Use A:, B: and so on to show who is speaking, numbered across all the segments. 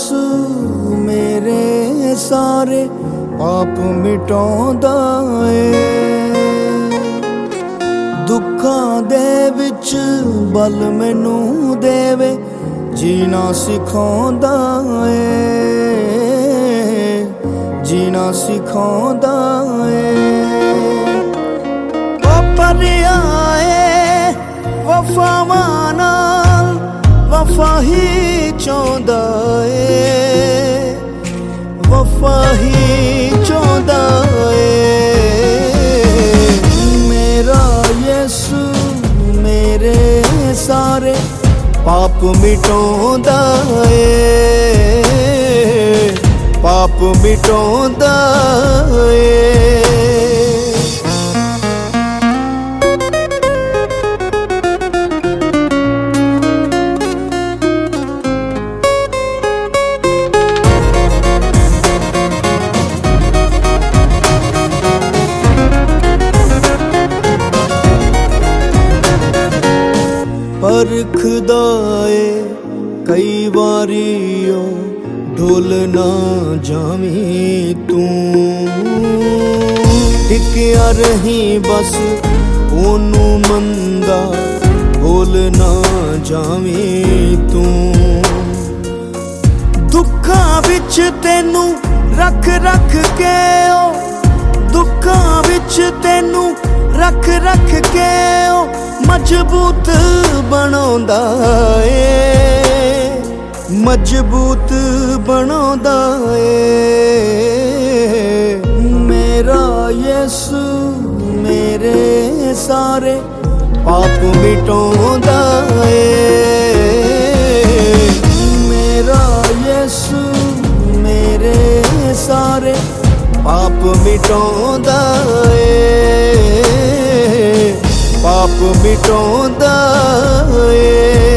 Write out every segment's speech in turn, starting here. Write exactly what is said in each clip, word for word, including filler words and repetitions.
A: यीशु मेरे सारे पाप मिटाउंदा ਏ। दुखां दे विच बल मैनू देवे जीना सिखाउंदा ਏ, जीना सिखाउंदा ਏ। ओ परिया ਏ वफावां नाल वफा ही चाहुंदा ਏ, वफा ही चाहुंदा ਏ। मेरा यीशु मेरे सारे पाप मिटाउंदा ਏ, पाप मिटाउंदा ਏ। परखदा ਏ कई वारी ओ ढोल ना जावी तू, टिकिया रही बस ओनू मंदा बोल ना जावी तू। दुखां विच तेनू रख रख के ओ, दुखां विच तेनू रख रख के ओ मजबूत बनाउंदा ਏ, मजबूत बनाउंदा ਏ। मेरा यीशु मेरे सारे पाप मिटाउंदा ਏ। मेरा यीशु मेरे सारे पाप मिटाउंदा ਏ, पाप मिटाउंदा ਏ।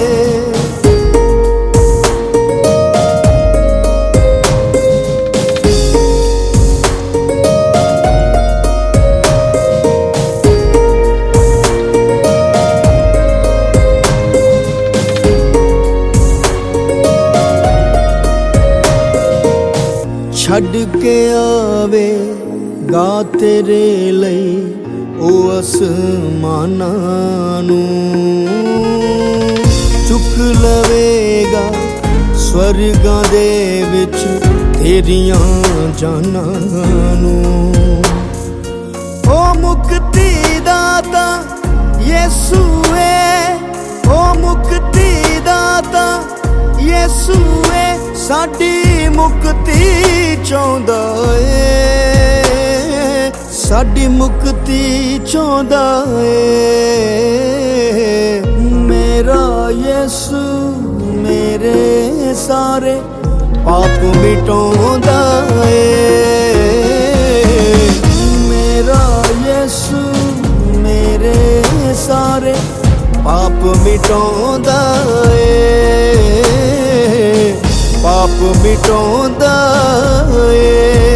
A: छड़ के आवे गा तेरे लई ओ आसमानां नू, चुक लवेगा स्वर्गां दे विच तेरियां जानां नू। ओ मुक्ति दाता यीशु ए, ओ मुक्ति दाता यीशु ए, साडी मुक्ति चाहुंदा ਏ, साडी मुक्ति चाहुंदा ਏ। मेरा यीशु मेरे सारे पाप मिटाउंदा ਏ। मेरा यीशु मेरे सारे पाप मिटाउंदा ਏ, पाप मिटाउंदा ਏ।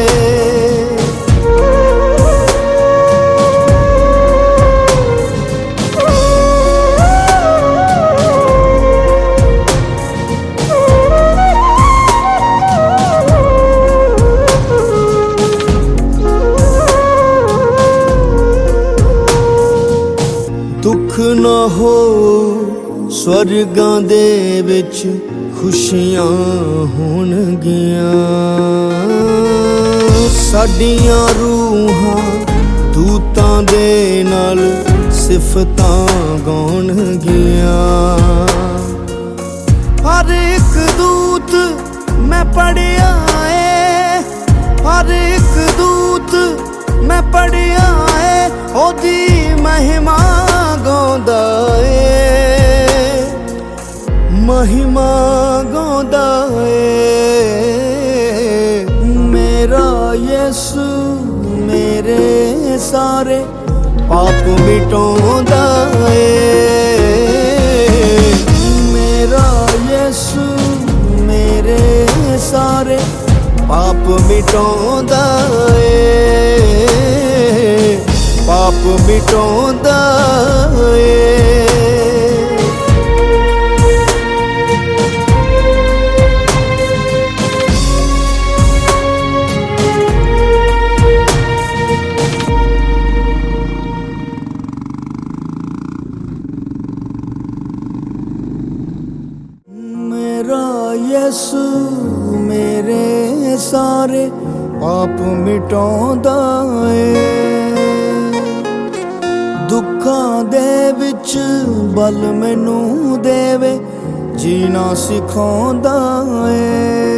A: दुख ना हो स्वर्गां दे विच खुशियां होणगियां, साडियां रूहां दूतां दे नाल सिफतां गाउणगियां। हर एक दूत मैं पढ़िया ਏ, हर एक दूत मैं पढ़िया ਏ, ओदी महिमा गाउंदा ਏ, महिमा गाउंदा ਏ। मेरा यीशु मेरे सारे पाप मिटाउंदा ਏ। मेरा यीशु मेरे सारे पाप मिटाउंदा ਏ, पाप मिटाउंदा ਏ। मेरे सारे पाप मिटाउंदा ਏ। दुखां दे विच बल मैनू देवे जीना सिखाउंदा ਏ।